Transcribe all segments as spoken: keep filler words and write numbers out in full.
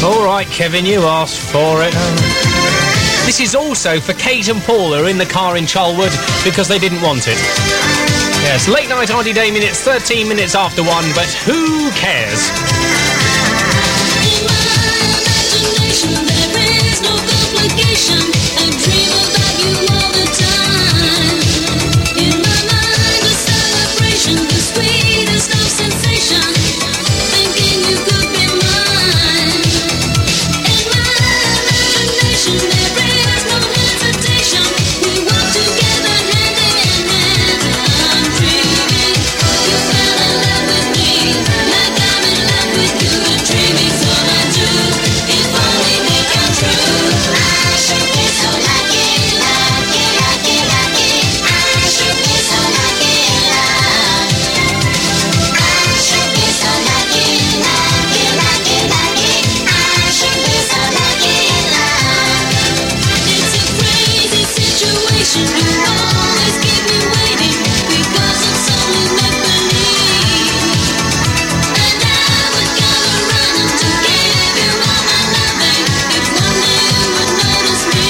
All right, Kevin, you asked for it. This is also for Kate and Paul, who are in the car in Charlwood because they didn't want it. Yes, late night Auntie Day minutes, thirteen minutes after one, but who cares? In my imagination, there is no complication. I dream about you all the time. In my mind, a celebration, the sweetest of sensation. Thinking you could be mine. In my imagination, there is no hesitation. We walk together hand in hand. I'm dreaming you fell in love with me, like I'm in love with you. Dreaming's all I do. If only they come true. I should be so lucky, lucky, lucky, lucky. I should be so lucky, love. I should be so lucky, lucky, lucky, lucky. I should be so lucky, love. It's a crazy situation. You always keep me waiting because it's only make believe. And I would come around to give you all my loving if one day you would notice me.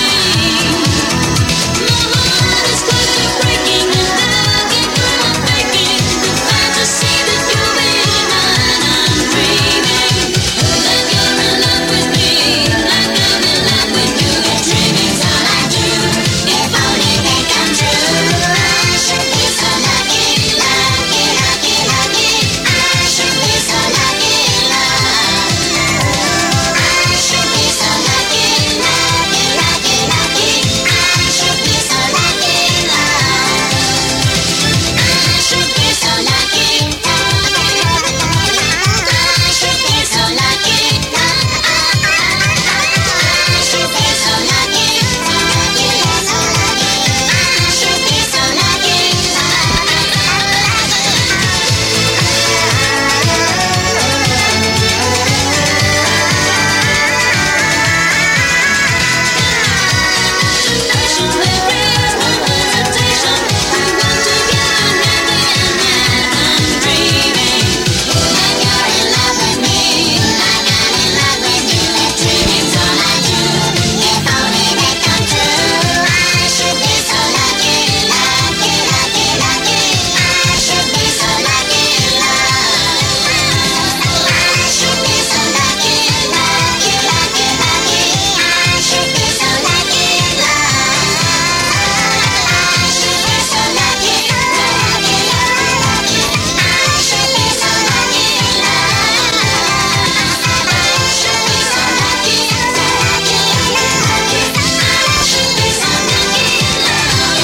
My heart is quickly breaking and looking for my faking. The fantasy that you'll be mine. I'm dreaming that you're in love with me, like I'm in love with you. Dreaming's all I do. If only they come true. I should be so lucky, lucky, lucky, lucky. I should be so lucky, love. I should be so lucky, lucky, lucky, lucky. I should be so lucky, love. I should be so lucky, lucky, I should be so lucky, I should be so lucky, lucky, I should be so lucky, imagination, there is no hesitation. We walk together hand in hand. I'm dreaming like you're in love with me, like I'm in love with you. Dreaming's all I do. If only they come true. I should be so lucky, lucky, lucky, lucky. I should be so lucky, love. I should be so lucky, lucky, lucky, lucky. I should be so lucky, love. I should be so lucky, lucky, lucky, lucky. I should be so lucky, love. I should be so lucky, lucky, lucky, lucky. I should be so lucky, love.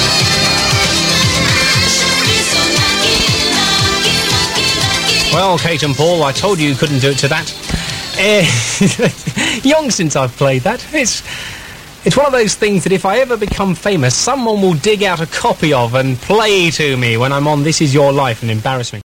I should be so lucky, lucky, lucky, lucky. Well, Kate and Paul, I told you you couldn't do it to that. Eh, long since I've played that. It's it's one of those things that if I ever become famous, someone will dig out a copy of and play to me when I'm on This Is Your Life and embarrass me.